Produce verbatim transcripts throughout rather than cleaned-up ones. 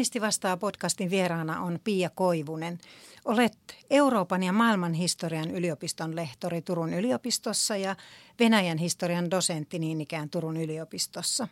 Feministi vastaa podcastin vieraana on Pia Koivunen. Olet Euroopan ja maailman historian yliopiston lehtori Turun yliopistossa ja Venäjän historian dosentti niin ikään Turun yliopistossa.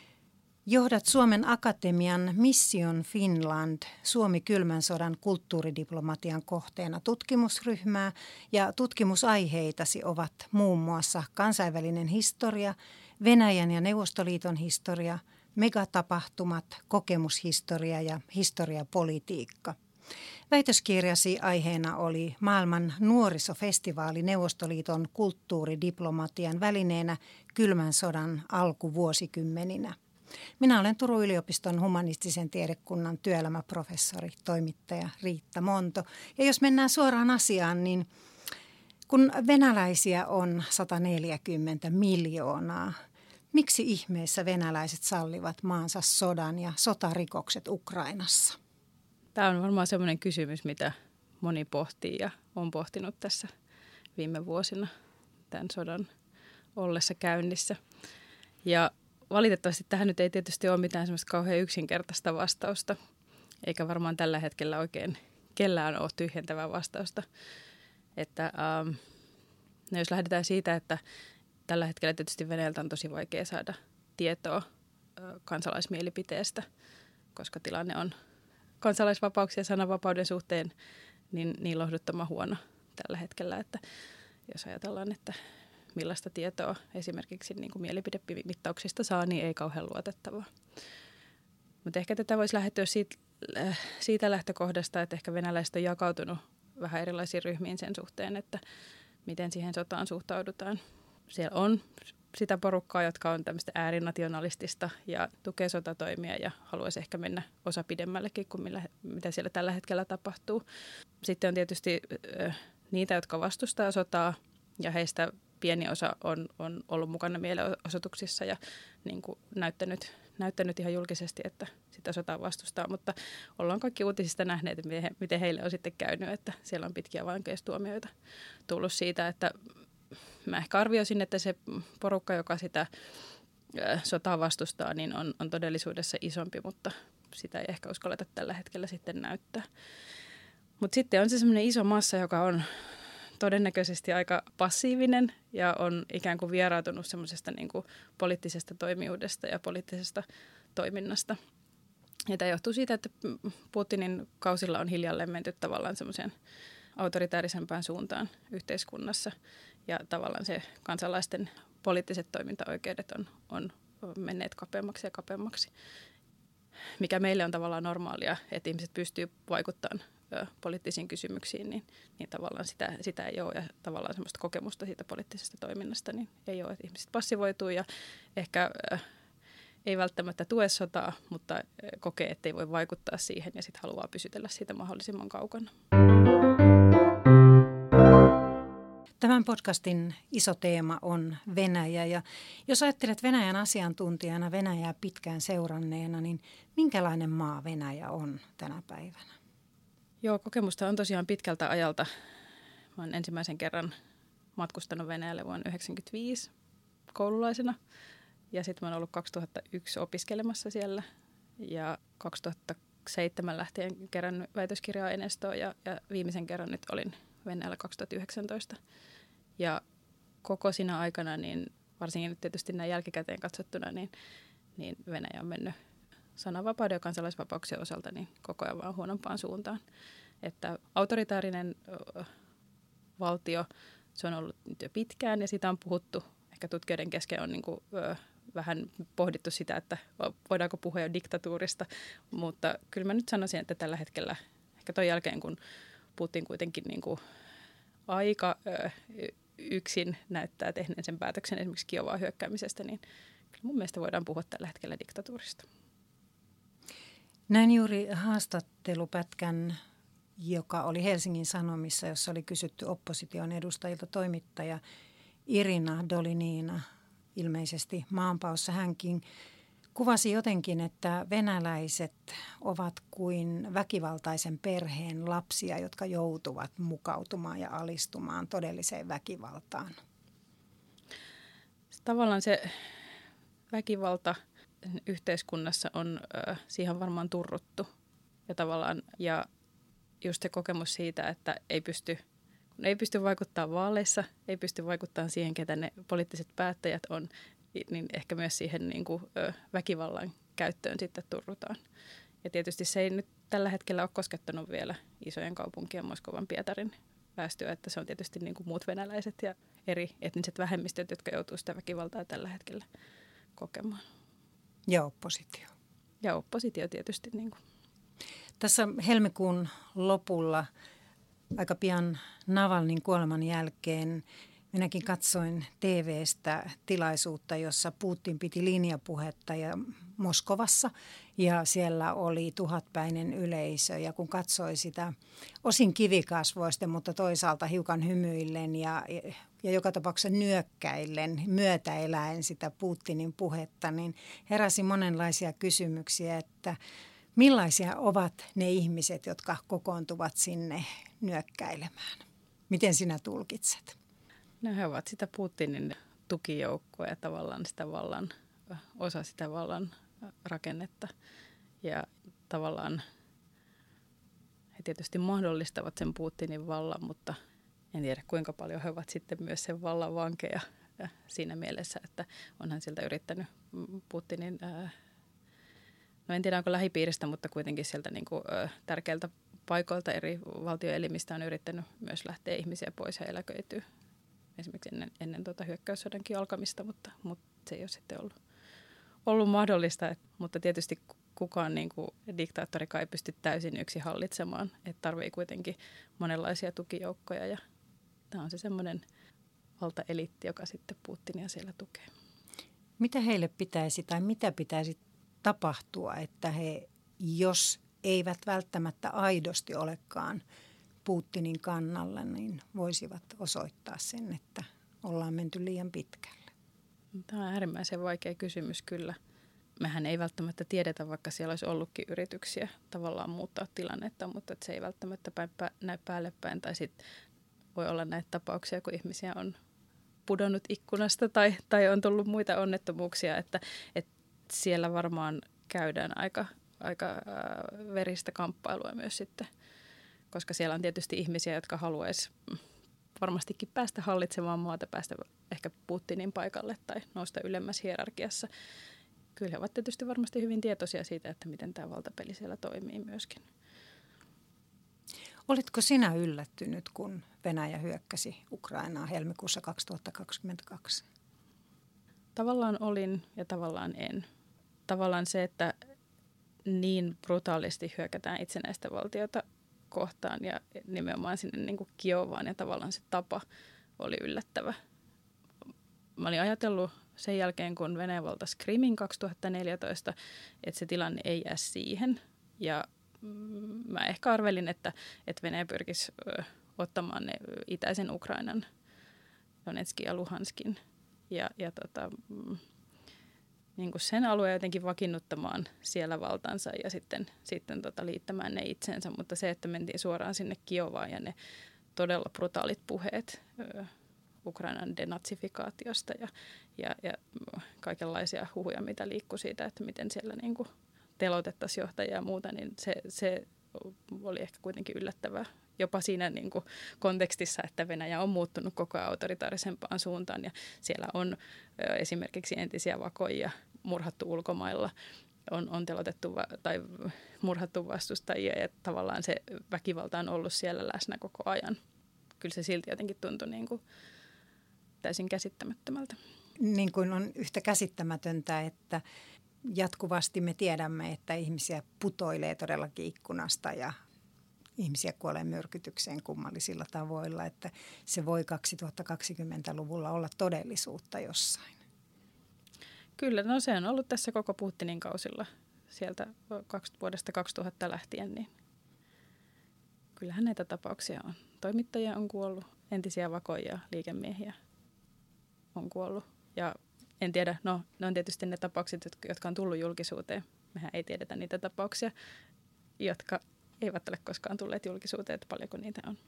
Johdat Suomen Akatemian Mission Finland Suomi kylmän sodan kulttuuridiplomatian kohteena tutkimusryhmää ja tutkimusaiheitasi ovat muun muassa kansainvälinen historia, Venäjän ja Neuvostoliiton historia, megatapahtumat, kokemushistoria ja historiapolitiikka. Väitöskirjasi aiheena oli maailman nuorisofestivaali Neuvostoliiton kulttuuridiplomatian välineenä kylmän sodan alkuvuosikymmeninä. Minä olen Turun yliopiston humanistisen tiedekunnan työelämäprofessori, toimittaja Riitta Monto. Ja jos mennään suoraan asiaan, niin kun venäläisiä on sata neljäkymmentä miljoonaa, miksi ihmeessä venäläiset sallivat maansa sodan ja sotarikokset Ukrainassa? Tämä on varmaan sellainen kysymys, mitä moni pohtii ja on pohtinut tässä viime vuosina tämän sodan ollessa käynnissä. Ja valitettavasti tähän nyt ei tietysti ole mitään semmoista kauhean yksinkertaista vastausta, eikä varmaan tällä hetkellä oikein kellään ole tyhjentävää vastausta. Että, ähm, no jos lähdetään siitä, että tällä hetkellä tietysti Venäjältä on tosi vaikea saada tietoa äh, kansalaismielipiteestä, koska tilanne on kansalaisvapauksia ja sananvapauden suhteen niin, niin lohduttoman huono tällä hetkellä, että jos ajatellaan, että millaista tietoa esimerkiksi niin kuin mielipidemittauksista saa, niin ei kauhean luotettavaa. Mutta ehkä tätä voisi lähteä siitä, siitä lähtökohdasta, että ehkä venäläiset on jakautunut vähän erilaisiin ryhmiin sen suhteen, että miten siihen sotaan suhtaudutaan. Siellä on sitä porukkaa, jotka on tämmöistä äärinationalistista ja tukee sotatoimia ja haluaisi ehkä mennä osa pidemmällekin kuin millä, mitä siellä tällä hetkellä tapahtuu. Sitten on tietysti äh, niitä, jotka vastustaa sotaa ja heistä pieni osa on, on ollut mukana mielenosoituksissa ja niin kuin näyttänyt, näyttänyt ihan julkisesti, että sitä sotaa vastustaa, mutta ollaan kaikki uutisista nähneet, että miten, miten heille on sitten käynyt, että siellä on pitkiä vankeustuomioita tullut siitä, että mä ehkä arvioisin, että se porukka, joka sitä sotaa vastustaa, niin on, on todellisuudessa isompi, mutta sitä ei ehkä uskalleta tällä hetkellä sitten näyttää. Mutta sitten on se semmoinen iso massa, joka on todennäköisesti aika passiivinen ja on ikään kuin vierautunut semmoisesta niin kuin poliittisesta toimijuudesta ja poliittisesta toiminnasta. Ja tämä johtuu siitä, että Putinin kausilla on hiljalleen menty tavallaan semmoiseen autoritäärisempään suuntaan yhteiskunnassa ja tavallaan se kansalaisten poliittiset toimintaoikeudet on, on menneet kapeammaksi ja kapeammaksi, mikä meille on tavallaan normaalia, että ihmiset pystyy vaikuttamaan poliittisiin kysymyksiin, niin, niin tavallaan sitä, sitä ei ole ja tavallaan semmoista kokemusta siitä poliittisesta toiminnasta niin ei ole, että ihmiset passivoituu ja ehkä äh, ei välttämättä tue sotaa, mutta kokee, että ei voi vaikuttaa siihen ja sitten haluaa pysytellä siitä mahdollisimman kaukana. Tämän podcastin iso teema on Venäjä ja jos ajattelet Venäjän asiantuntijana, Venäjää pitkään seuranneena, niin minkälainen maa Venäjä on tänä päivänä? Joo, kokemusta on tosiaan pitkältä ajalta. Mä olen ensimmäisen kerran matkustanut Venäjälle vuonna yhdeksänkymmentäviisi koululaisena ja sitten mä olen ollut kaksituhattayksi opiskelemassa siellä ja kaksituhattaseitsemän lähtien kerännyt väitöskirja-aineistoa ja, ja viimeisen kerran nyt olin Venäjällä kaksituhattayhdeksäntoista. Ja koko siinä aikana, niin varsinkin nyt tietysti näin jälkikäteen katsottuna, niin, niin Venäjä on mennyt sananvapauden ja kansalaisvapauksien osalta niin koko ajan vaan huonompaan suuntaan. Että autoritaarinen ö, valtio, se on ollut nyt jo pitkään ja siitä on puhuttu. Ehkä tutkijoiden kesken on niin kuin, ö, vähän pohdittu sitä, että voidaanko puhua jo diktatuurista. Mutta kyllä mä nyt sanoisin, että tällä hetkellä, ehkä ton jälkeen kun Putin kuitenkin niin kuin aika ö, yksin näyttää tehneen sen päätöksen esimerkiksi Kiovaa hyökkäämisestä, niin kyllä mun mielestä voidaan puhua tällä hetkellä diktatuurista. Näin juuri haastattelupätkän, joka oli Helsingin Sanomissa, jossa oli kysytty opposition edustajilta toimittaja Irina Doliniina, ilmeisesti maanpaossa hänkin, kuvasi jotenkin, että venäläiset ovat kuin väkivaltaisen perheen lapsia, jotka joutuvat mukautumaan ja alistumaan todelliseen väkivaltaan. Tavallaan se väkivalta yhteiskunnassa on, siihen on varmaan turruttu ja tavallaan ja just se kokemus siitä, että ei pysty, ei pysty vaikuttaa vaaleissa, ei pysty vaikuttamaan siihen, ketä ne poliittiset päättäjät on, niin ehkä myös siihen niin kuin, ö, väkivallan käyttöön sitten turrutaan. Ja tietysti se ei nyt tällä hetkellä ole koskettanut vielä isojen kaupunkien, Moskovan, Pietarin väestöä, että se on tietysti niin kuin muut venäläiset ja eri etniset vähemmistöt, jotka joutuu sitä väkivaltaa tällä hetkellä kokemaan. Ja oppositio. Ja oppositio tietysti. Niin kuin. Tässä helmikuun lopulla, aika pian Navalnin kuoleman jälkeen, minäkin katsoin T V:stä tilaisuutta, jossa Putin piti linjapuhetta ja Moskovassa ja siellä oli tuhatpäinen yleisö. Ja kun katsoi sitä osin kivikasvoisten, mutta toisaalta hiukan hymyillen ja, ja joka tapauksessa nyökkäillen, myötäeläen sitä Putinin puhetta, niin heräsi monenlaisia kysymyksiä, että millaisia ovat ne ihmiset, jotka kokoontuvat sinne nyökkäilemään? Miten sinä tulkitset? No he ovat sitä Putinin tukijoukkoa ja tavallaan sitä vallan, osa sitä vallan rakennetta. Ja tavallaan he tietysti mahdollistavat sen Putinin vallan, mutta en tiedä kuinka paljon he ovat sitten myös sen vallan vankeja siinä mielessä, että onhan sieltä yrittänyt Putinin, no en tiedä onko lähipiiristä, mutta kuitenkin sieltä niin kuin tärkeiltä paikoilta eri valtioelimistä on yrittänyt myös lähteä ihmisiä pois ja eläköityä. Esimerkiksi ennen, ennen tuota hyökkäyssodankin alkamista, mutta, mutta se ei ole sitten ollut, ollut mahdollista. Et, mutta tietysti kukaan niin kuin diktaattorikaan ei pysty täysin yksin hallitsemaan. Että tarvii kuitenkin monenlaisia tukijoukkoja ja tämä on se semmoinen valtaeliitti, joka sitten Putinia siellä tukee. Mitä heille pitäisi tai mitä pitäisi tapahtua, että he, jos eivät välttämättä aidosti olekaan Putinin kannalla, niin voisivat osoittaa sen, että ollaan menty liian pitkälle? Tämä on äärimmäisen vaikea kysymys kyllä. Mehän ei välttämättä tiedetä, vaikka siellä olisi ollutkin yrityksiä tavallaan muuttaa tilannetta, mutta se ei välttämättä näy päälle päin. Tai sitten voi olla näitä tapauksia, kun ihmisiä on pudonnut ikkunasta tai, tai on tullut muita onnettomuuksia, että, että siellä varmaan käydään aika, aika veristä kamppailua myös sitten. Koska siellä on tietysti ihmisiä, jotka haluaisi varmastikin päästä hallitsemaan maata, päästä ehkä Putinin paikalle tai nousta ylemmäs hierarkiassa. Kyllä he ovat tietysti varmasti hyvin tietoisia siitä, että miten tämä valtapeli siellä toimii myöskin. Olitko sinä yllättynyt, kun Venäjä hyökkäsi Ukrainaa helmikuussa kaksituhattakaksikymmentäkaksi? Tavallaan olin ja tavallaan en. Tavallaan se, että niin brutaalisti hyökätään itsenäistä valtiota kohtaan ja nimenomaan sinne niin kuin Kiovaan ja tavallaan se tapa oli yllättävä. Mä olin ajatellut sen jälkeen, kun Venäjä valtasi Krimin kaksituhattaneljätoista, että se tilanne ei jää siihen. Ja mä ehkä arvelin, että, että Venäjä pyrkisi ö, ottamaan ne itäisen Ukrainan, Donetskin ja Luhanskin. Ja, ja tota, niin kuin sen alueen jotenkin vakiinnuttamaan siellä valtansa ja sitten, sitten tota liittämään ne itsensä. Mutta se, että mentiin suoraan sinne Kiovaan ja ne todella brutaalit puheet ö, Ukrainan denatsifikaatiosta ja, ja, ja kaikenlaisia huhuja, mitä liikkui siitä, että miten siellä niin kuin teloitettaisiin johtajia ja muuta, niin se, se oli ehkä kuitenkin yllättävää. Jopa siinä niin kuin kontekstissa, että Venäjä on muuttunut koko ajan autoritaarisempaan suuntaan ja siellä on ö, esimerkiksi entisiä vakoja murhattu ulkomailla, on, on telotettu va- tai murhattu vastustajia ja tavallaan se väkivalta on ollut siellä läsnä koko ajan. Kyllä se silti jotenkin tuntui niin kuin täysin käsittämättömältä. Niin kuin on yhtä käsittämätöntä, että jatkuvasti me tiedämme, että ihmisiä putoilee todellakin ikkunasta ja ihmisiä kuolee myrkytykseen kummallisilla tavoilla, että se voi kaksituhattakaksikymmentäluvulla olla todellisuutta jossain. Kyllä, no se on ollut tässä koko Putinin kausilla sieltä vuodesta kaksituhatta lähtien, niin kyllähän näitä tapauksia on. Toimittajia on kuollut, entisiä vakoja, liikemiehiä on kuollut ja en tiedä, no ne on tietysti ne tapaukset, jotka on tullut julkisuuteen. Mehän ei tiedetä niitä tapauksia, jotka eivät ole koskaan tulleet julkisuuteen, että paljonko niitä on.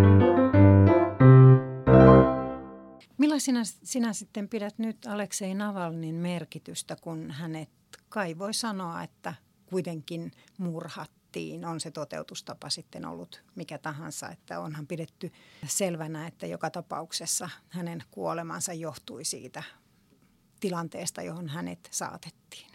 Millaisena sinä sitten pidät nyt Aleksei Navalnin merkitystä, kun hänet kai voi sanoa, että kuitenkin murhattiin saatettiin, on se toteutustapa sitten ollut mikä tahansa, että onhan pidetty selvänä, että joka tapauksessa hänen kuolemansa johtui siitä tilanteesta, johon hänet saatettiin.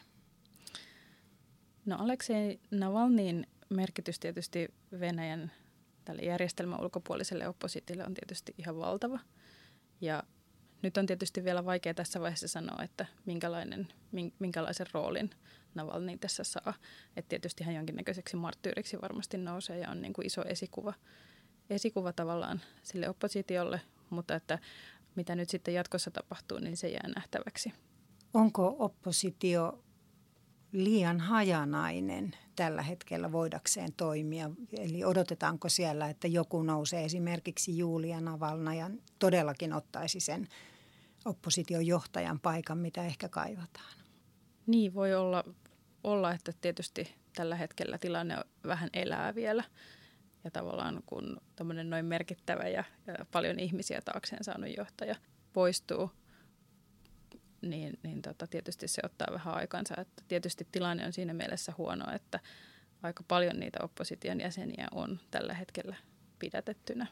No Aleksei Navalnyin merkitys tietysti Venäjän tälle järjestelmän ulkopuoliselle oppositiolle on tietysti ihan valtava. Ja nyt on tietysti vielä vaikea tässä vaiheessa sanoa, että minkälainen, minkälaisen roolin Navalny tässä saa. Että tietysti hän jonkinnäköiseksi marttyyriksi varmasti nousee ja on niin kuin iso esikuva, esikuva tavallaan sille oppositiolle, mutta että mitä nyt sitten jatkossa tapahtuu, niin se jää nähtäväksi. Onko oppositio liian hajanainen tällä hetkellä voidakseen toimia? Eli odotetaanko siellä, että joku nousee esimerkiksi Julia Navalnajan todellakin ottaisi sen opposition johtajan paikan, mitä ehkä kaivataan? Niin voi olla, olla, että tietysti tällä hetkellä tilanne vähän elää vielä. Ja tavallaan kun tämmöinen noin merkittävä ja, ja paljon ihmisiä taakseen saanut johtaja poistuu, niin, niin tota, tietysti se ottaa vähän aikansa. Että tietysti tilanne on siinä mielessä huono, että aika paljon niitä opposition jäseniä on tällä hetkellä pidätettynä.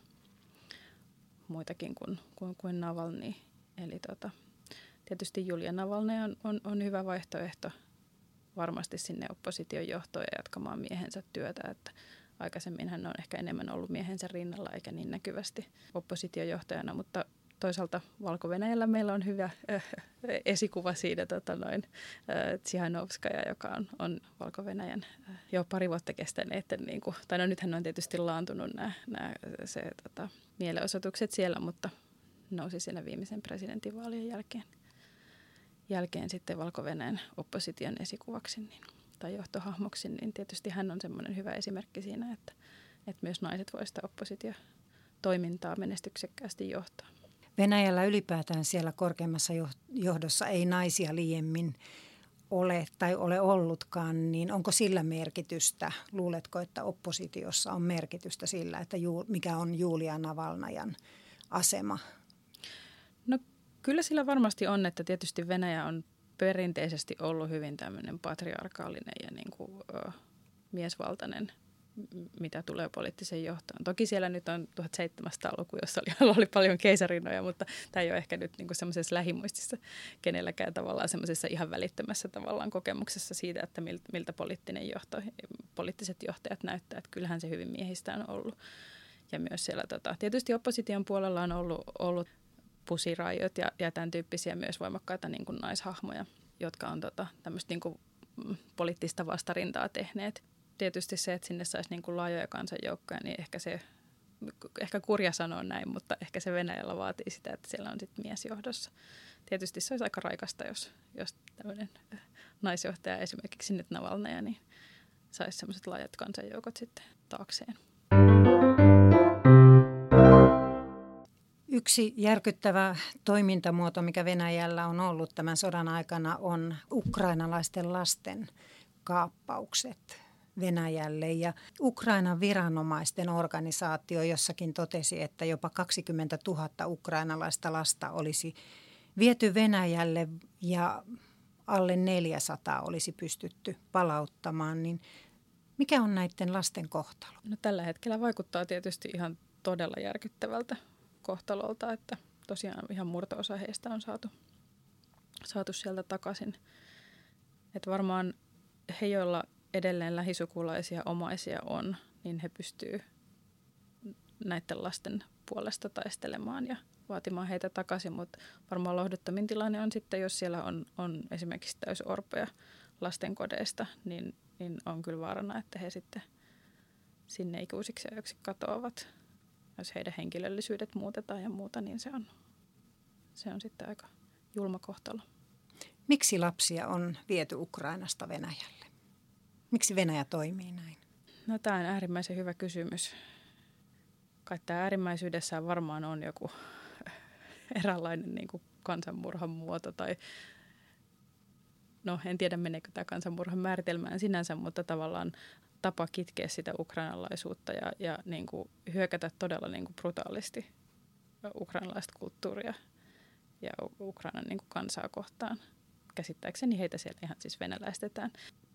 Muitakin kuin, kuin, kuin Navalny. Eli tota, tietysti Julia Navalny on, on, on hyvä vaihtoehto varmasti sinne opposition johtoon ja jatkamaan miehensä työtä. Että aikaisemmin hän on ehkä enemmän ollut miehensä rinnalla eikä niin näkyvästi oppositiojohtajana, mutta toisaalta Valko-Venäjällä meillä on hyvä äh, esikuva siitä tota noin, äh, Tsihanovskaja, joka on, on Valko-Venäjän äh, jo pari vuotta kestäneet. Niin kuin, tai no nythän on tietysti laantunut nämä, nämä se, tota, mielenosoitukset siellä, mutta nousi siinä viimeisen presidentinvaalien jälkeen, jälkeen sitten Valko-Venäjän opposition esikuvaksi niin, tai johtohahmoksi, niin tietysti hän on semmoinen hyvä esimerkki siinä, että, että myös naiset voivat sitä oppositiotoimintaa menestyksekkäästi johtaa. Venäjällä ylipäätään siellä korkeimmassa johdossa ei naisia liiemmin ole tai ole ollutkaan, niin onko sillä merkitystä? Luuletko, että oppositiossa on merkitystä sillä, että ju, mikä on Julia Navalnajan asema? No kyllä sillä varmasti on, että tietysti Venäjä on perinteisesti ollut hyvin tämmöinen patriarkaalinen ja niin kuin, ö, miesvaltainen, mitä tulee poliittiseen johtoon. Toki siellä nyt on tuhatseitsemänsataa-luku, jossa oli, oli paljon keisarinoja, mutta tämä ei ole ehkä nyt niin semmoisessa lähimuistissa kenelläkään tavallaan semmoisessa ihan välittömässä tavallaan kokemuksessa siitä, että miltä, miltä poliittinen johto, poliittiset johtajat näyttää. Että kyllähän se hyvin miehistä on ollut. Ja myös siellä tota, tietysti opposition puolella on ollut, ollut pusiraiot ja, ja tämän tyyppisiä myös voimakkaita niin kuin naishahmoja, jotka on tota, tämmöistä niin kuin poliittista vastarintaa tehneet. Tietysti se, että sinne saisi niin kuin laajoja kansanjoukkoja, niin ehkä se, ehkä kurja sanoa näin, mutta ehkä se Venäjällä vaatii sitä, että siellä on sitten mies johdossa. Tietysti se olisi aika raikasta, jos, jos tämmöinen naisjohtaja esimerkiksi nyt Navalnaja, niin saisi semmoiset laajat kansanjoukot sitten taakseen. Yksi järkyttävä toimintamuoto, mikä Venäjällä on ollut tämän sodan aikana, on ukrainalaisten lasten kaappaukset Venäjälle. Ja Ukrainan viranomaisten organisaatio jossakin totesi, että jopa kaksikymmentätuhatta ukrainalaista lasta olisi viety Venäjälle ja alle neljäsataa olisi pystytty palauttamaan. Niin mikä on näiden lasten kohtalo? No, tällä hetkellä vaikuttaa tietysti ihan todella järkyttävältä kohtalolta, että tosiaan ihan murto-osa heistä on saatu, saatu sieltä takaisin. Että varmaan he, joilla edelleen lähisukulaisia omaisia on, niin he pystyvät näiden lasten puolesta taistelemaan ja vaatimaan heitä takaisin, mutta varmaan lohduttomin tilanne on sitten, jos siellä on, on esimerkiksi täysorpoja lastenkodeista, niin, niin on kyllä vaarana, että he sitten sinne ikuisiksi ajoiksi katoavat. Jos heidän henkilöllisyydet muutetaan ja muuta, niin se on, se on sitten aika julma kohtalo. Miksi lapsia on viety Ukrainasta Venäjälle? Miksi Venäjä toimii näin? No, tämä on äärimmäisen hyvä kysymys. Kai tämä äärimmäisyydessään varmaan on joku eräänlainen niin kuin kansanmurhan muoto. Tai no, en tiedä meneekö tämä kansanmurhan määritelmään sinänsä, mutta tavallaan tapa kitkeä sitä ukrainalaisuutta ja, ja niin kuin hyökätä todella niin kuin brutaalisti ukrainalaista kulttuuria ja Ukrainan niin kuin kansaa kohtaan. Käsittääkseni heitä siellä ihan siis venäläistetään.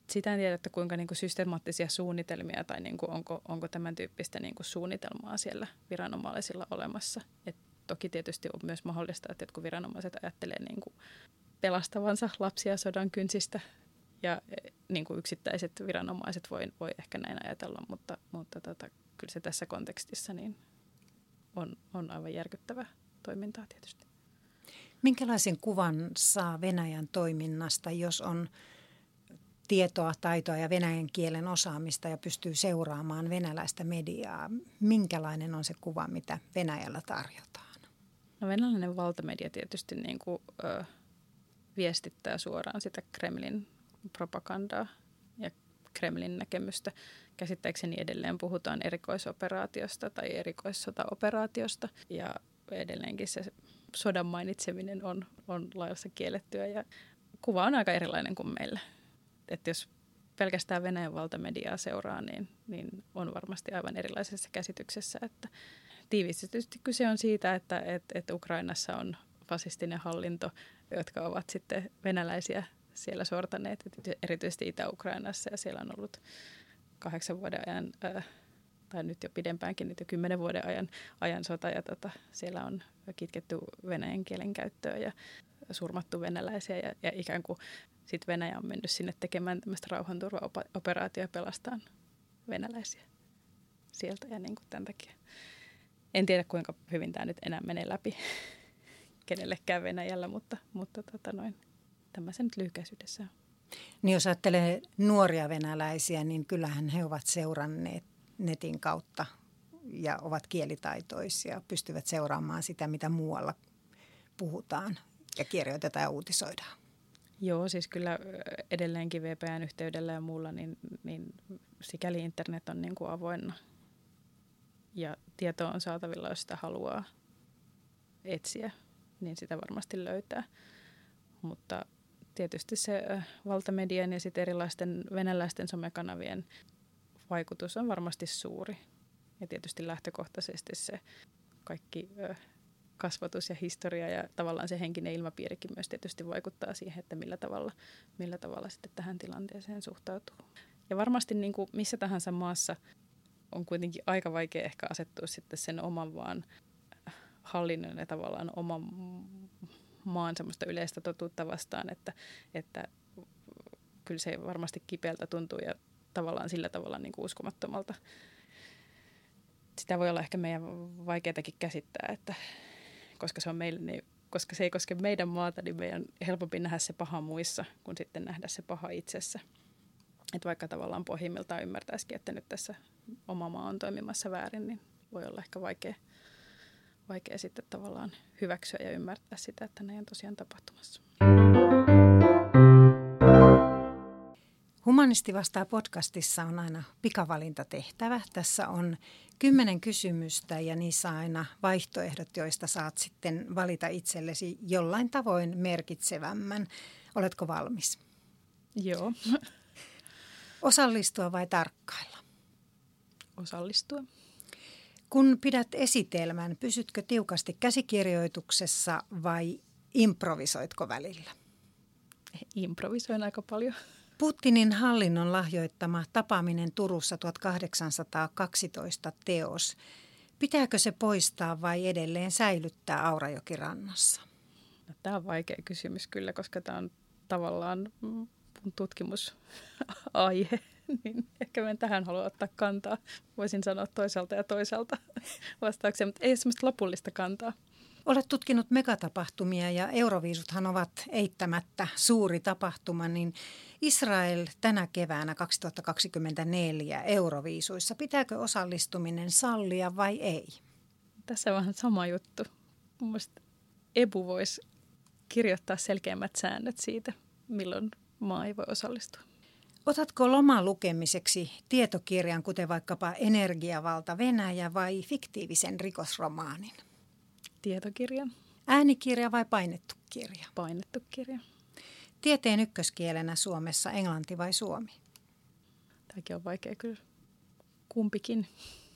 sitä en tiedä, että kuinka niin kuin systemaattisia suunnitelmia tai niin kuin onko, onko tämän tyyppistä niin kuin suunnitelmaa siellä viranomaisilla olemassa. Et toki tietysti on myös mahdollista, että jotkut viranomaiset ajattelee niin kuin pelastavansa lapsia sodan kynsistä ja niin kuin yksittäiset viranomaiset voi, voi ehkä näin ajatella, mutta, mutta tota, kyllä se tässä kontekstissa niin on, on aivan järkyttävää toimintaa tietysti. Minkälaisen kuvan saa Venäjän toiminnasta, jos on tietoa, taitoa ja venäjän kielen osaamista ja pystyy seuraamaan venäläistä mediaa? Minkälainen on se kuva, mitä Venäjällä tarjotaan? No, venäläinen valtamedia tietysti niin kuin, ö, viestittää suoraan sitä Kremlin propagandaa ja Kremlin näkemystä. Käsittääkseni edelleen puhutaan erikoisoperaatiosta tai erikoissotaoperaatiosta ja edelleenkin se sodan mainitseminen on, on laissa kiellettyä ja kuva on aika erilainen kuin meillä. Että jos pelkästään Venäjän valtamediaa seuraa, niin, niin on varmasti aivan erilaisessa käsityksessä. Että tiivistetysti kyse on siitä, että, että, että Ukrainassa on fasistinen hallinto, jotka ovat sitten venäläisiä siellä sortaneet, erityisesti Itä-Ukrainassa. Ja siellä on ollut kahdeksan vuoden ajan, tai nyt jo pidempäänkin, nyt jo kymmenen vuoden ajan, ajan sota. Ja tota, siellä on kitketty venäjän kielen käyttöä ja surmattu venäläisiä ja, ja ikään kuin sitten Venäjä on mennyt sinne tekemään tämmöistä rauhanturvaoperaatioa ja pelastaa venäläisiä sieltä ja niin kuin tämän takia. En tiedä kuinka hyvin tämä nyt enää menee läpi kenellekään Venäjällä, mutta, mutta tota noin, tämä se nyt lyhykäisyydessä on. Niin jos ajattelee nuoria venäläisiä, niin kyllähän he ovat seuranneet netin kautta ja ovat kielitaitoisia, pystyvät seuraamaan sitä, mitä muualla puhutaan ja kirjoitetaan ja uutisoidaan. Joo, siis kyllä edelleenkin V P N-yhteydellä ja muulla, niin, niin sikäli internet on niin kuin avoinna. Ja tietoa on saatavilla, jos sitä haluaa etsiä, niin sitä varmasti löytää. Mutta tietysti se valtamedian ja sitten erilaisten venäläisten somekanavien vaikutus on varmasti suuri. Ja tietysti lähtökohtaisesti se kaikki kasvatus ja historia ja tavallaan se henkinen ilmapiirikin myös tietysti vaikuttaa siihen, että millä tavalla, millä tavalla sitten tähän tilanteeseen suhtautuu. Ja varmasti niin kuin missä tahansa maassa on kuitenkin aika vaikea ehkä asettua sitten sen oman vaan hallinnon ja tavallaan oman maan semmoista yleistä totuutta vastaan, että, että kyllä se varmasti kipeältä tuntuu ja tavallaan sillä tavalla niin kuin uskomattomalta. Sitä voi olla ehkä meidän vaikeatakin käsittää, että koska se on meille, niin, koska se ei koske meidän maata, niin meidän on helpompi nähdä se paha muissa, kuin sitten nähdä se paha itsessä. Että vaikka tavallaan pohjimmiltaan ymmärtäisikin, että nyt tässä oma maa on toimimassa väärin, niin voi olla ehkä vaikea, vaikea sitten tavallaan hyväksyä ja ymmärtää sitä, että näin on tosiaan tapahtumassa. Humanisti vastaa podcastissa on aina pikavalintatehtävä. Tässä on kymmenen kysymystä ja niissä on aina vaihtoehdot, joista saat sitten valita itsellesi jollain tavoin merkitsevämmän. Oletko valmis? Joo. Osallistua vai tarkkailla? Osallistua. Kun pidät esitelmän, pysytkö tiukasti käsikirjoituksessa vai improvisoitko välillä? Improvisoin aika paljon. Putinin hallinnon lahjoittama Tapaaminen Turussa tuhatkahdeksansataakaksitoista teos. Pitääkö se poistaa vai edelleen säilyttää Aurajokirannassa? No, tämä on vaikea kysymys kyllä, koska tämä on tavallaan mun tutkimusaihe. Niin ehkä mä en tähän halua ottaa kantaa. Voisin sanoa toisaalta ja toisaalta vastauksia, mutta ei semmoista lopullista kantaa. Olet tutkinut megatapahtumia ja Euroviisuthan ovat eittämättä suuri tapahtuma, niin Israel tänä keväänä kaksituhattakaksikymmentäneljä Euroviisuissa, pitääkö osallistuminen sallia vai ei? Tässä on vähän sama juttu. Mun mielestä E B U voisi kirjoittaa selkeämmät säännöt siitä, milloin maa ei voi osallistua. Otatko loman lukemiseksi tietokirjan, kuten vaikkapa Energiavalta Venäjä vai fiktiivisen rikosromaanin? Tietokirjan. Äänikirja vai painettu kirja? Painettu kirja. Tieteen ykköskielenä Suomessa englanti vai suomi? Tämäkin on vaikea kyllä. Kumpikin.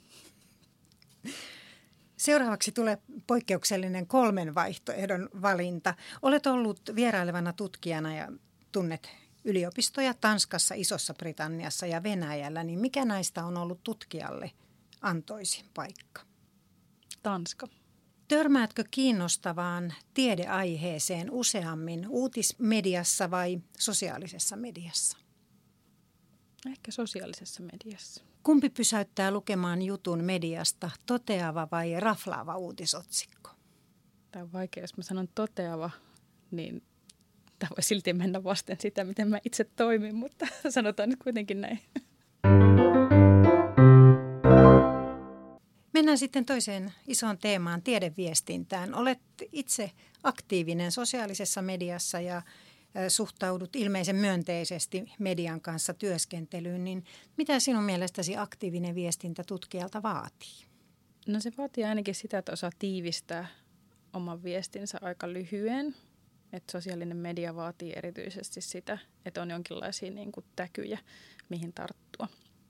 Seuraavaksi tulee poikkeuksellinen kolmen vaihtoehdon valinta. Olet ollut vierailevana tutkijana ja tunnet yliopistoja Tanskassa, Isossa Britanniassa ja Venäjällä, niin mikä näistä on ollut tutkijalle antoisin paikka? Tanska. Törmäätkö kiinnostavaan tiedeaiheeseen useammin uutismediassa vai sosiaalisessa mediassa? Ehkä sosiaalisessa mediassa. Kumpi pysäyttää lukemaan jutun mediasta, toteava vai raflaava uutisotsikko? Tämä on vaikea, jos mä sanon toteava, niin tämä voi silti mennä vasten sitä, miten mä itse toimin, mutta sanotaan nyt kuitenkin näin. Mennään sitten toiseen isoon teemaan, tiedeviestintään. Olet itse aktiivinen sosiaalisessa mediassa ja suhtaudut ilmeisen myönteisesti median kanssa työskentelyyn, niin mitä sinun mielestäsi aktiivinen viestintä tutkijalta vaatii? No se vaatii ainakin sitä, että osaa tiivistää oman viestinsä aika lyhyen. Että sosiaalinen media vaatii erityisesti sitä, että on jonkinlaisia niin kuin täkyjä, mihin tarttua.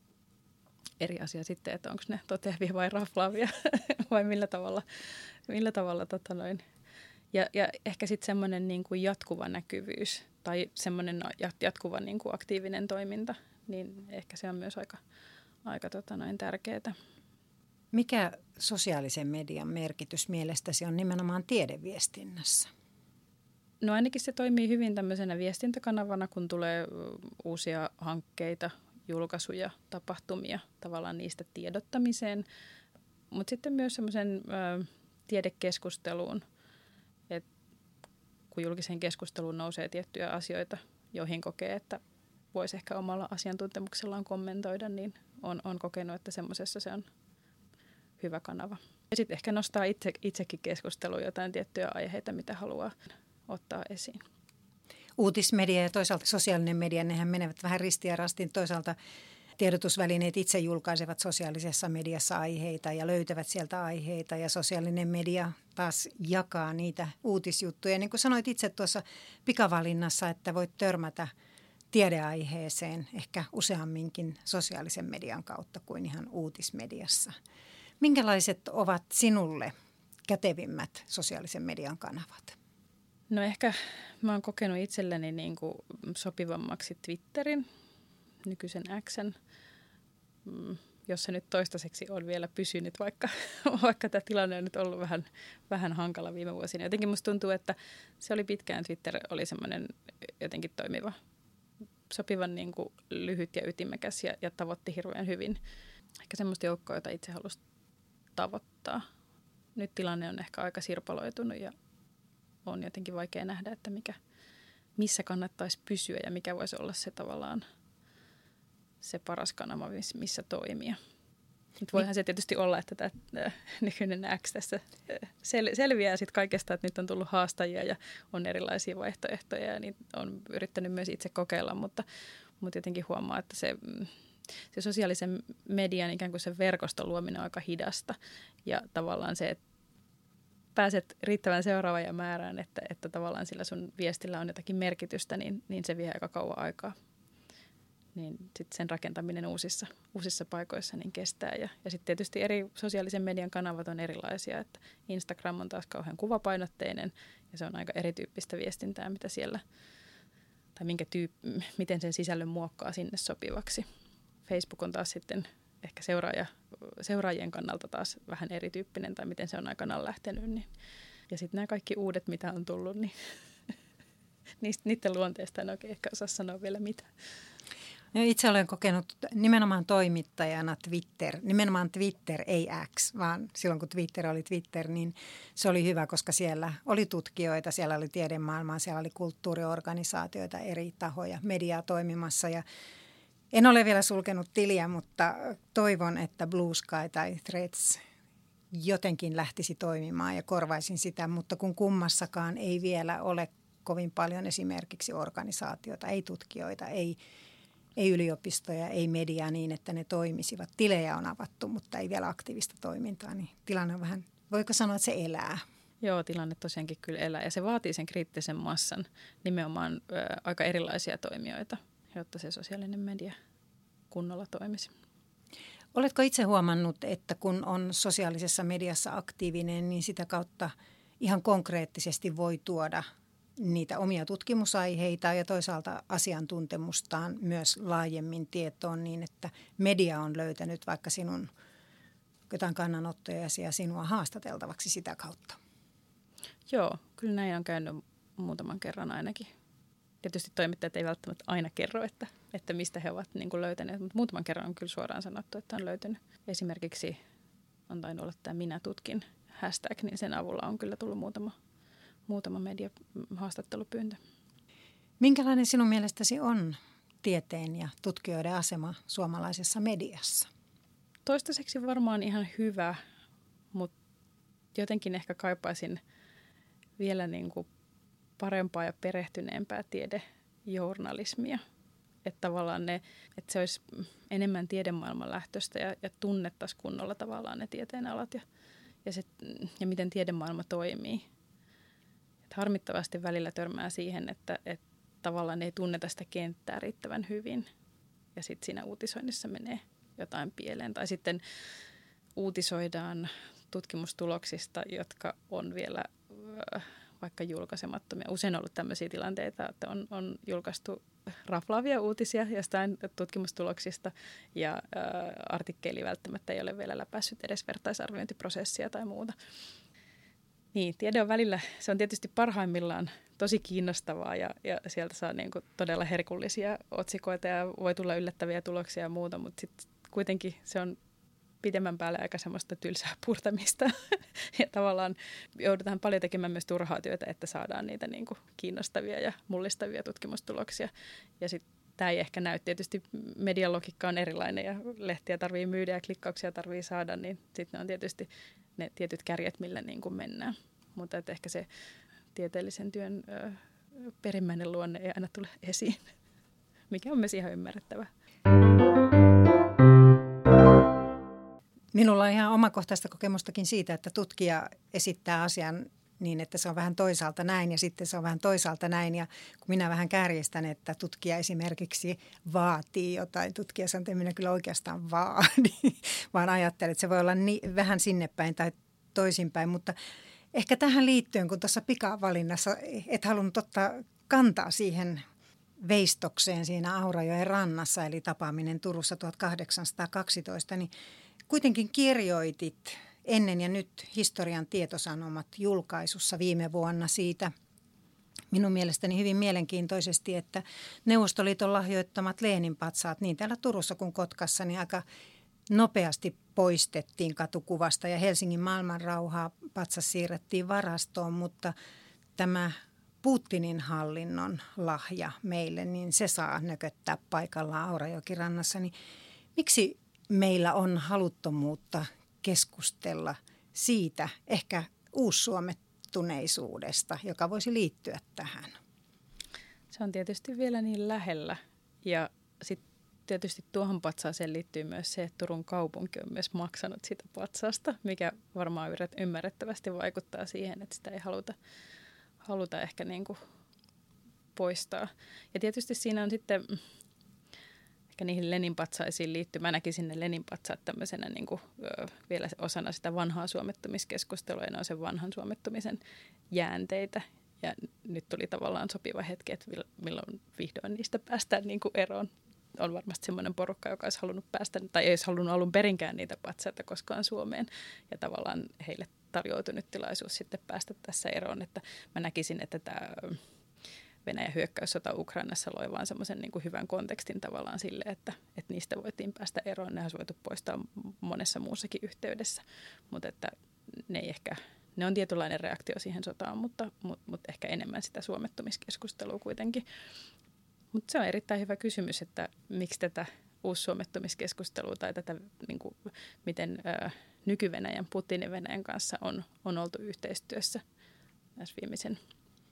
Eri asia sitten, että onko ne toteavia vai raflaavia vai millä tavalla, millä tavalla tota noin. Ja, ja ehkä sitten semmoinen niin kuin jatkuva näkyvyys tai semmoinen jatkuva niin kuin aktiivinen toiminta, niin ehkä se on myös aika, aika tota noin tärkeää. Mikä sosiaalisen median merkitys mielestäsi on nimenomaan tiedeviestinnässä? No ainakin se toimii hyvin tämmöisenä viestintäkanavana, kun tulee uusia hankkeita, julkaisuja, tapahtumia, tavallaan niistä tiedottamiseen, mutta sitten myös semmoisen ö, tiedekeskusteluun, että kun julkiseen keskusteluun nousee tiettyjä asioita, joihin kokee, että voisi ehkä omalla asiantuntemuksellaan kommentoida, niin on, on kokenut, että semmoisessa se on hyvä kanava. Ja sitten ehkä nostaa itse, itsekin keskusteluun jotain tiettyjä aiheita, mitä haluaa ottaa esiin. Uutismedia ja toisaalta sosiaalinen media, nehän menevät vähän ristiin ja rastiin. Toisaalta tiedotusvälineet itse julkaisevat sosiaalisessa mediassa aiheita ja löytävät sieltä aiheita ja sosiaalinen media taas jakaa niitä uutisjuttuja. Niin kuin sanoit itse tuossa pikavalinnassa, että voit törmätä tiedeaiheeseen ehkä useamminkin sosiaalisen median kautta kuin ihan uutismediassa. Minkälaiset ovat sinulle kätevimmät sosiaalisen median kanavat? No ehkä mä oon kokenut itselleni niin kuin sopivammaksi Twitterin, nykyisen X:n, jossa nyt toistaiseksi on vielä pysynyt, vaikka, vaikka tämä tilanne on nyt ollut vähän, vähän hankala viime vuosina. Jotenkin musta tuntuu, että se oli pitkään, Twitter oli semmoinen jotenkin toimiva, sopivan niin kuin lyhyt ja ytimekäs ja, ja tavoitti hirveän hyvin. Ehkä semmoista joukkoa, jota itse halusi tavoittaa. Nyt tilanne on ehkä aika sirpaloitunut ja on jotenkin vaikea nähdä, että mikä, missä kannattaisi pysyä ja mikä voisi olla se tavallaan se paras kanava, missä toimia. Nyt voihan se tietysti olla, että tämä nykyinen X tässä sel- selviää sitten kaikesta, että nyt on tullut haastajia ja on erilaisia vaihtoehtoja ja niitä on yrittänyt myös itse kokeilla, mutta, mutta jotenkin huomaa, että se, se sosiaalisen median ikään kuin se verkoston luominen on aika hidasta ja tavallaan se, että pääset riittävän seuraavan määrään, että, että tavallaan sillä sun viestillä on jotakin merkitystä, niin, niin se vie aika kauan aikaa. Niin sitten sen rakentaminen uusissa, uusissa paikoissa niin kestää. Ja, ja sitten tietysti eri sosiaalisen median kanavat on erilaisia. Että Instagram on taas kauhean kuvapainotteinen ja se on aika erityyppistä viestintää, mitä siellä, tai minkä tyyp, miten sen sisällön muokkaa sinne sopivaksi. Facebook on taas sitten ehkä seuraaja, seuraajien kannalta taas vähän erityyppinen tai miten se on aikanaan lähtenyt. Niin. Ja sitten nämä kaikki uudet, mitä on tullut, niin niistä, niiden luonteesta en oikein ehkä osaa sanoa vielä mitään. No itse olen kokenut nimenomaan toimittajana Twitter, nimenomaan Twitter, ei X, vaan silloin kun Twitter oli Twitter, niin se oli hyvä, koska siellä oli tutkijoita, siellä oli tiedemaailmaa, siellä oli kulttuuriorganisaatioita, eri tahoja, mediaa toimimassa ja en ole vielä sulkenut tiliä, mutta toivon, että Blue Sky tai Threads jotenkin lähtisi toimimaan ja korvaisin sitä, mutta kun kummassakaan ei vielä ole kovin paljon esimerkiksi organisaatioita, ei tutkijoita, ei, ei yliopistoja, ei mediaa niin, että ne toimisivat. Tilejä on avattu, mutta ei vielä aktiivista toimintaa, niin tilanne on vähän, voiko sanoa, että se elää? Joo, tilanne tosiaankin kyllä elää ja se vaatii sen kriittisen massan, nimenomaan ä, aika erilaisia toimijoita, jotta se sosiaalinen media kunnolla toimisi. Oletko itse huomannut, että kun on sosiaalisessa mediassa aktiivinen, niin sitä kautta ihan konkreettisesti voi tuoda niitä omia tutkimusaiheita ja toisaalta asiantuntemustaan myös laajemmin tietoon niin, että media on löytänyt vaikka sinun jotain kannanottojasi ja sinua haastateltavaksi sitä kautta. Joo, kyllä näin on käynyt muutaman kerran ainakin. Tietysti toimittajat ei välttämättä aina kerro, että, että mistä he ovat niin kuin löytäneet, mutta muutaman kerran on kyllä suoraan sanottu, että on löytynyt. Esimerkiksi on tainnut olla tämä Minä tutkin hashtag, niin sen avulla on kyllä tullut muutama, muutama media-haastattelupyyntö. Minkälainen sinun mielestäsi on tieteen ja tutkijoiden asema suomalaisessa mediassa? Toistaiseksi varmaan ihan hyvä, mutta jotenkin ehkä kaipaisin vielä niin kuin parempaa ja perehtyneempää tiedejournalismia. Että tavallaan ne, että se olisi enemmän tiedemaailman lähtöistä ja, ja tunnettaisiin kunnolla tavallaan ne tieteenalat ja, ja, se, ja miten tiedemaailma toimii. Et harmittavasti välillä törmää siihen, että, että tavallaan ei tunneta sitä kenttää riittävän hyvin ja sitten siinä uutisoinnissa menee jotain pieleen. Tai sitten uutisoidaan tutkimustuloksista, jotka on vielä äh, vaikka julkaisemattomia. Usein on ollut tämmöisiä tilanteita, että on, on julkaistu raflaavia uutisia jostain tutkimustuloksista ja äh, artikkeli välttämättä ei ole vielä läpäissyt edes vertaisarviointiprosessia tai muuta. Niin, tiede on välillä, se on tietysti parhaimmillaan tosi kiinnostavaa ja, ja sieltä saa niin kuin todella herkullisia otsikoita ja voi tulla yllättäviä tuloksia ja muuta, mutta sitten kuitenkin se on pitemmän päälle aika semmoista tylsää purtamista ja tavallaan joudutaan paljon tekemään myös turhaa työtä, että saadaan niitä niin kuin kiinnostavia ja mullistavia tutkimustuloksia. Ja sitten tämä ei ehkä näy. Tietysti median logiikka on erilainen ja lehtiä tarvii myydä ja klikkauksia tarvii saada, niin sitten ne on tietysti ne tietyt kärjet, millä niin kuin mennään. Mutta että ehkä se tieteellisen työn ö, perimmäinen luonne ei aina tule esiin, mikä on myös ihan ymmärrettävä. Minulla on ihan omakohtaista kokemustakin siitä, että tutkija esittää asian niin, että se on vähän toisaalta näin ja sitten se on vähän toisaalta näin. Ja kun minä vähän kärjestän, että tutkija esimerkiksi vaatii jotain, tutkija sanoo, että minä kyllä oikeastaan vaadi, vaan ajattelen, että se voi olla niin, vähän sinne päin tai toisinpäin. Mutta ehkä tähän liittyen, kun tuossa pikavalinnassa et halunnut ottaa kantaa siihen veistokseen siinä Aurajoen rannassa, eli tapaaminen Turussa tuhatkahdeksansataakaksitoista, niin kuitenkin kirjoitit ennen ja nyt historian tietosanomat julkaisussa viime vuonna siitä minun mielestäni hyvin mielenkiintoisesti, että Neuvostoliiton lahjoittamat Lenin-patsaat niin täällä Turussa kuin Kotkassa niin aika nopeasti poistettiin katukuvasta ja Helsingin maailmanrauhaa patsas siirrettiin varastoon, mutta tämä Putinin hallinnon lahja meille, niin se saa nököttää paikallaan Aurajokirannassa. Niin miksi meillä on haluttomuutta keskustella siitä ehkä uussuomettuneisuudesta, joka voisi liittyä tähän? Se on tietysti vielä niin lähellä ja sitten tietysti tuohon patsaaseen liittyy myös se, että Turun kaupunki on myös maksanut sitä patsaasta, mikä varmaan ymmärrettävästi vaikuttaa siihen, että sitä ei haluta, haluta ehkä niin kuin poistaa. Ja tietysti siinä on sitten ehkä niihin Lenin-patsaisiin liittyy. Mä näkisin ne Lenin-patsaat tämmöisenä niin kuin, ö, vielä osana sitä vanhaa suomettumiskeskustelua ja ne on sen vanhan suomettumisen jäänteitä. Ja nyt tuli tavallaan sopiva hetki, että milloin vihdoin niistä päästään niin kuin eroon. On varmasti semmoinen porukka, joka olisi halunnut päästä, tai ei olisi halunnut alun perinkään niitä patsaita koskaan Suomeen. Ja tavallaan heille tarjoutui nyt tilaisuus sitten päästä tässä eroon. Että mä näkisin, että tämä Venäjän hyökkäyssota Ukrainassa loi vaan semmoisen niin kuin hyvän kontekstin tavallaan sille, että, että niistä voitiin päästä eroon. Ne olisi voitu poistaa monessa muussakin yhteydessä, mutta että ne ei ehkä... Ne on tietynlainen reaktio siihen sotaan, mutta, mutta, mutta ehkä enemmän sitä suomettumiskeskustelua kuitenkin. Mutta se on erittäin hyvä kysymys, että miksi tätä uussuomettumiskeskustelua tai tätä, niin kuin, miten ää, nyky-Venäjän, Putinin Venäjän kanssa on, on oltu yhteistyössä näissä viimeisen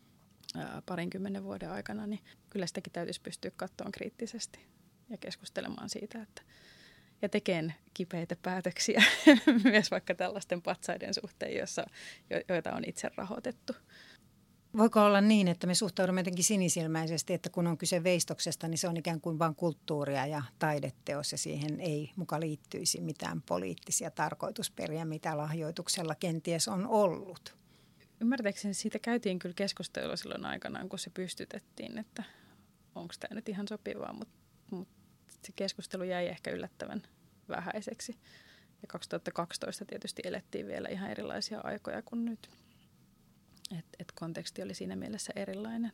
ää, parinkymmenen vuoden aikana, niin kyllä sitäkin täytyisi pystyä katsomaan kriittisesti ja keskustelemaan siitä, että ja tekemään kipeitä päätöksiä myös vaikka tällaisten patsaiden suhteen, joissa, joita on itse rahoitettu. Voiko olla niin, että me suhtaudumme jotenkin sinisilmäisesti, että kun on kyse veistoksesta, niin se on ikään kuin vain kulttuuria ja taideteos ja siihen ei muka liittyisi mitään poliittisia tarkoitusperiä, mitä lahjoituksella kenties on ollut? ymmärtääkseni siitä käytiin kyllä keskustelua silloin aikanaan, kun se pystytettiin, että onko tämä nyt ihan sopivaa, mutta mut se keskustelu jäi ehkä yllättävän vähäiseksi. Ja kaksituhattakaksitoista tietysti elettiin vielä ihan erilaisia aikoja kuin nyt. Et, et konteksti oli siinä mielessä erilainen.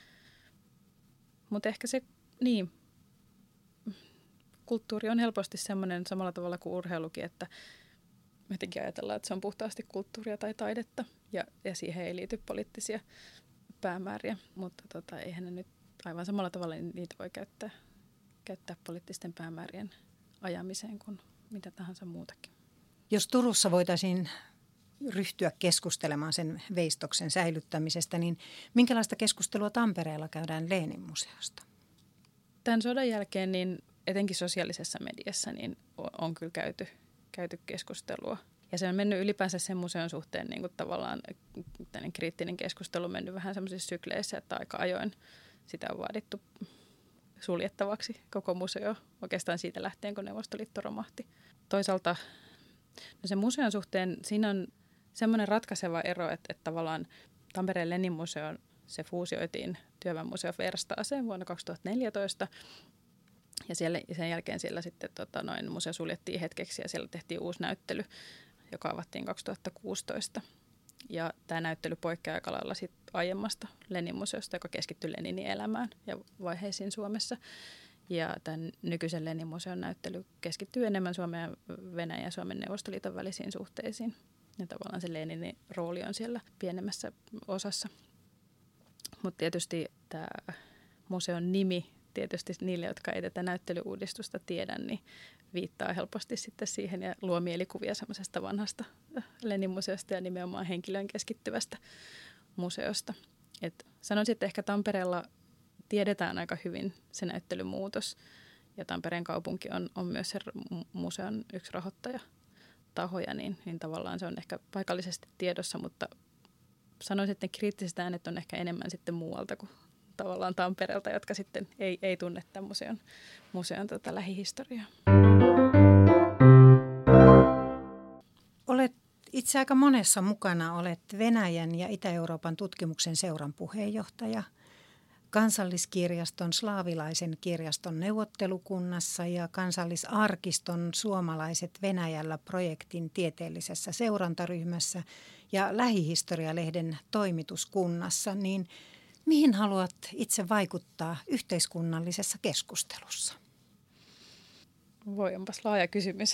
Mutta ehkä se, niin, kulttuuri on helposti semmoinen samalla tavalla kuin urheilukin, että jotenkin ajatellaan, että se on puhtaasti kulttuuria tai taidetta ja, ja siihen ei liity poliittisia päämääriä, mutta tota, eihän ne nyt aivan samalla tavalla niitä voi käyttää, käyttää poliittisten päämäärien ajamiseen kuin mitä tahansa muutakin. Jos Turussa voitaisiin ryhtyä keskustelemaan sen veistoksen säilyttämisestä, niin minkälaista keskustelua Tampereella käydään Lenin-museosta? Tämän sodan jälkeen niin etenkin sosiaalisessa mediassa niin on kyllä käyty, käyty keskustelua. Ja se on mennyt ylipäänsä sen museon suhteen niin kuin tavallaan kriittinen keskustelu on mennyt vähän semmoisissa sykleissä, että aika ajoin sitä on vaadittu suljettavaksi koko museo oikeastaan siitä lähtien, kun Neuvostoliitto romahti. Toisaalta no sen museon suhteen siinä on semmoinen ratkaiseva ero, että, että tavallaan Tampereen Lenin-museo se fuusioitiin Työväenmuseo Verstaaseen vuonna kaksituhattaneljätoista. Ja siellä, sen jälkeen siellä sitten tota, noin, museo suljettiin hetkeksi ja siellä tehtiin uusi näyttely, joka avattiin kaksituhattakuusitoista. Ja tämä näyttely poikkeaa aika lailla sit aiemmasta Lenin-museosta, joka keskittyi Leninin elämään ja vaiheisiin Suomessa. Ja tämän nykyisen Lenin-museon näyttely keskittyy enemmän Suomen ja Venäjän ja Suomen Neuvostoliiton välisiin suhteisiin. Ja tavallaan se Leninin rooli on siellä pienemmässä osassa. Mutta tietysti tämä museon nimi, tietysti niille, jotka ei tätä näyttelyuudistusta tiedä, niin viittaa helposti sitten siihen ja luo mielikuvia semmoisesta vanhasta Lenin-museosta ja nimenomaan henkilöön keskittyvästä museosta. Et sanoisin, että ehkä Tampereella tiedetään aika hyvin se näyttelymuutos ja Tampereen kaupunki on, on myös se museon yksi rahoittajatahoja, niin, niin tavallaan se on ehkä paikallisesti tiedossa, mutta sanoisin, että ne kriittiset äänet on ehkä enemmän sitten muualta kuin tavallaan Tampereelta, jotka sitten ei, ei tunne tämän museon, museon tota lähihistoriaa. Olet itse aika monessa mukana. Olet Venäjän ja Itä-Euroopan tutkimuksen seuran puheenjohtaja, Kansalliskirjaston slaavilaisen kirjaston neuvottelukunnassa ja Kansallisarkiston suomalaiset Venäjällä projektin tieteellisessä seurantaryhmässä ja Lähihistoria-lehden toimituskunnassa, niin mihin haluat itse vaikuttaa yhteiskunnallisessa keskustelussa? Voi, onpas laaja kysymys.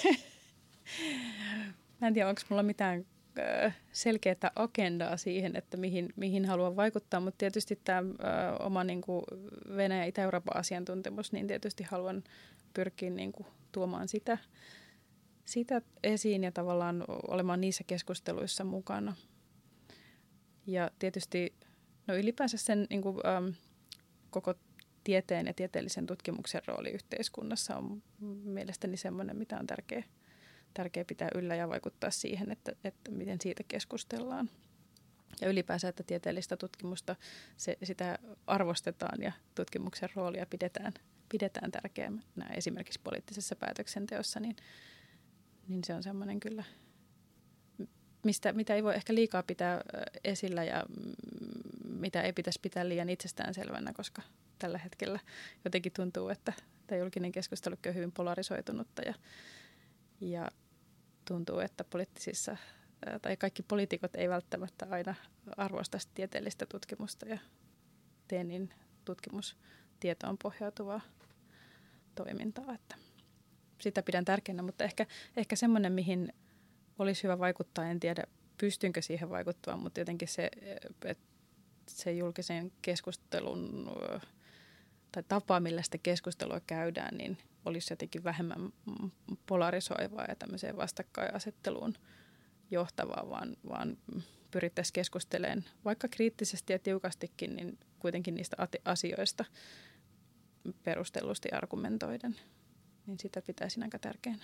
Mä en tiedä, onko mulla mitään selkeää agendaa siihen, että mihin, mihin haluan vaikuttaa, mutta tietysti tämä ö, oma niin kuin Venäjä- ja Itä-Euroopan asiantuntemus, niin tietysti haluan pyrkiä niin kuin tuomaan sitä, sitä esiin ja tavallaan olemaan niissä keskusteluissa mukana. Ja tietysti no ylipäänsä sen niin kuin, äm, koko tieteen ja tieteellisen tutkimuksen rooli yhteiskunnassa on mielestäni semmoinen, mitä on tärkeä, tärkeä pitää yllä ja vaikuttaa siihen, että, että miten siitä keskustellaan. Ja ylipäänsä, että tieteellistä tutkimusta, se, sitä arvostetaan ja tutkimuksen roolia pidetään, pidetään tärkeänä esimerkiksi poliittisessa päätöksenteossa, niin, niin se on semmoinen kyllä, mistä, mitä ei voi ehkä liikaa pitää esillä ja mitä ei pitäisi pitää liian itsestäänselvänä, koska tällä hetkellä jotenkin tuntuu, että tämä julkinen keskustelu on hyvin polarisoitunutta ja, ja tuntuu, että poliittisissa tai kaikki poliitikot ei välttämättä aina arvosta tieteellistä tutkimusta ja tee niin tutkimustietoon pohjautuvaa toimintaa. Että sitä pidän tärkeänä, mutta ehkä, ehkä semmoinen, mihin olisi hyvä vaikuttaa, en tiedä pystynkö siihen vaikuttamaan, mutta jotenkin se, että se julkisen keskustelun tai tapa, millä sitä keskustelua käydään, niin olisi jotenkin vähemmän polarisoivaa ja tämmöiseen vastakkainasetteluun johtavaa, vaan, vaan pyrittäisiin keskustelemaan vaikka kriittisesti ja tiukastikin, niin kuitenkin niistä asioista perustellusti argumentoiden, niin sitä pitäisin aika tärkeänä.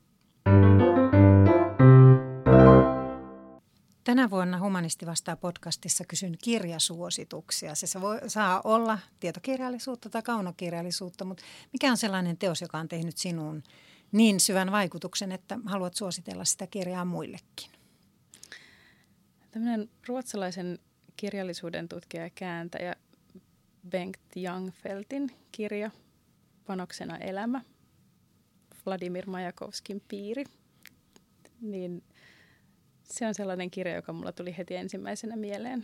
Tänä vuonna Humanisti vastaa -podcastissa kysyn kirjasuosituksia. Se voi, saa olla tietokirjallisuutta tai kaunokirjallisuutta, mutta mikä on sellainen teos, joka on tehnyt sinuun niin syvän vaikutuksen, että haluat suositella sitä kirjaa muillekin? tämmöinen ruotsalaisen kirjallisuuden tutkija ja kääntäjä Bengt Jangfeltin kirja Panoksena elämä, Vladimir Majakovskin piiri. Niin se on sellainen kirja, joka mulla tuli heti ensimmäisenä mieleen.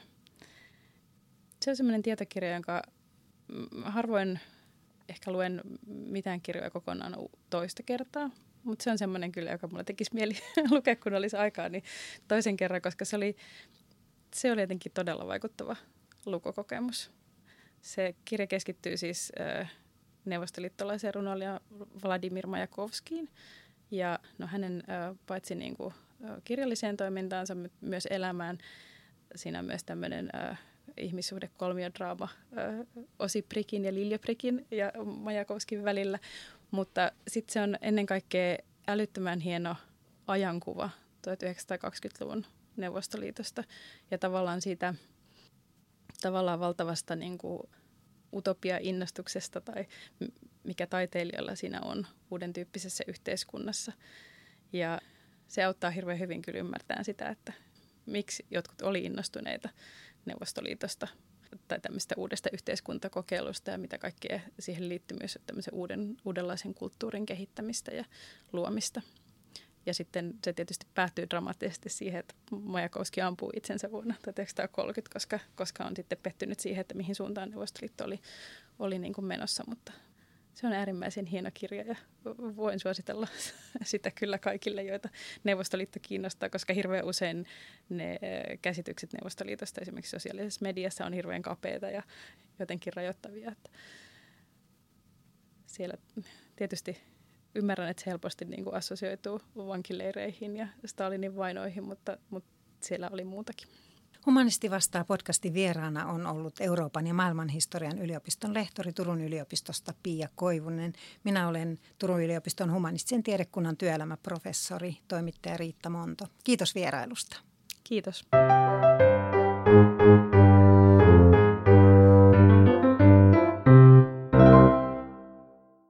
Se on sellainen tietokirja, jonka harvoin ehkä luen mitään kirjoja kokonaan toista kertaa. Mutta se on semmoinen kyllä, joka mulla tekisi mieli lukea, kun olisi aikaa, niin toisen kerran, koska se oli, se oli jotenkin todella vaikuttava lukukokemus. Se kirja keskittyy siis äh, neuvostoliittolaiseen runoilijan Vladimir Majakovskiin ja no, hänen äh, paitsi niin kuin, äh, kirjalliseen toimintaansa, myös elämään. Siinä on myös tämmöinen äh, ihmissuhde kolmiodraama äh, Osiprikin ja Liljeprikin ja Majakovskin välillä. Mutta sitten se on ennen kaikkea älyttömän hieno ajankuva tuhatyhdeksänsataakaksikymmentäluvun Neuvostoliitosta ja tavallaan siitä tavallaan valtavasta niin kuin utopia-innostuksesta tai mikä taiteilijoilla siinä on uuden tyyppisessä yhteiskunnassa. Ja se auttaa hirveän hyvin kyllä ymmärtämään sitä, että miksi jotkut oli innostuneita Neuvostoliitosta tai tämmöistä uudesta yhteiskuntakokeilusta ja mitä kaikkea siihen liittyy myös tämmöisen uuden, uudenlaisen kulttuurin kehittämistä ja luomista. Ja sitten se tietysti päättyy dramaattisesti siihen, että Majakovski ampuu itsensä vuonna tuhatyhdeksänsataakolmekymmentä, koska, koska on sitten pettynyt siihen, että mihin suuntaan Neuvostoliitto oli, oli niin kuin menossa. Mutta se on äärimmäisen hieno kirja ja voin suositella sitä kyllä kaikille, joita Neuvostoliitto kiinnostaa, koska hirveän usein ne käsitykset Neuvostoliitosta esimerkiksi sosiaalisessa mediassa on hirveän kapeita ja jotenkin rajoittavia. Että siellä tietysti ymmärrän, että se helposti niin kuin assosioituu vankileireihin ja Stalinin vainoihin, mutta, mutta siellä oli muutakin. Humanisti vastaa podcastin vieraana on ollut Euroopan ja maailmanhistorian yliopiston lehtori Turun yliopistosta Pia Koivunen. Minä olen Turun yliopiston humanistisen tiedekunnan työelämäprofessori, toimittaja Riitta Monto. Kiitos vierailusta. Kiitos.